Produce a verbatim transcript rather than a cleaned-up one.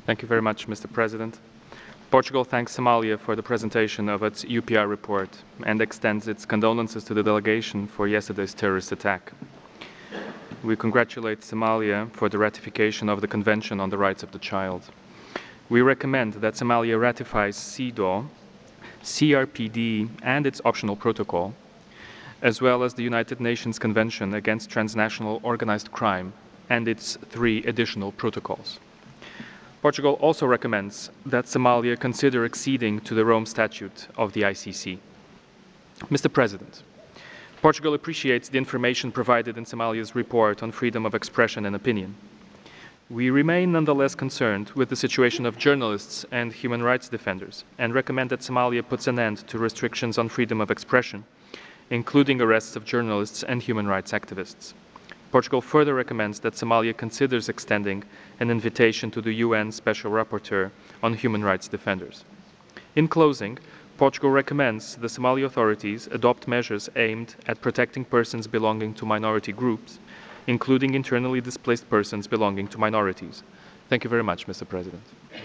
Thank you very much, Mister President. Portugal thanks Somalia for the presentation of its U P R report and extends its condolences to the delegation for yesterday's terrorist attack. We congratulate Somalia for the ratification of the Convention on the Rights of the Child. We recommend that Somalia ratifies C E D A W, C R P D, and its optional protocol, as well as the United Nations Convention Against Transnational Organized Crime and its three additional protocols. Portugal also recommends that Somalia consider acceding to the Rome Statute of the I C C. Mister President, Portugal appreciates the information provided in Somalia's report on freedom of expression and opinion. We remain nonetheless concerned with the situation of journalists and human rights defenders and recommend that Somalia puts an end to restrictions on freedom of expression, including arrests of journalists and human rights activists. Portugal further recommends that Somalia considers extending an invitation to the U N Special Rapporteur on Human Rights Defenders. In closing, Portugal recommends the Somali authorities adopt measures aimed at protecting persons belonging to minority groups, including internally displaced persons belonging to minorities. Thank you very much, Mister President.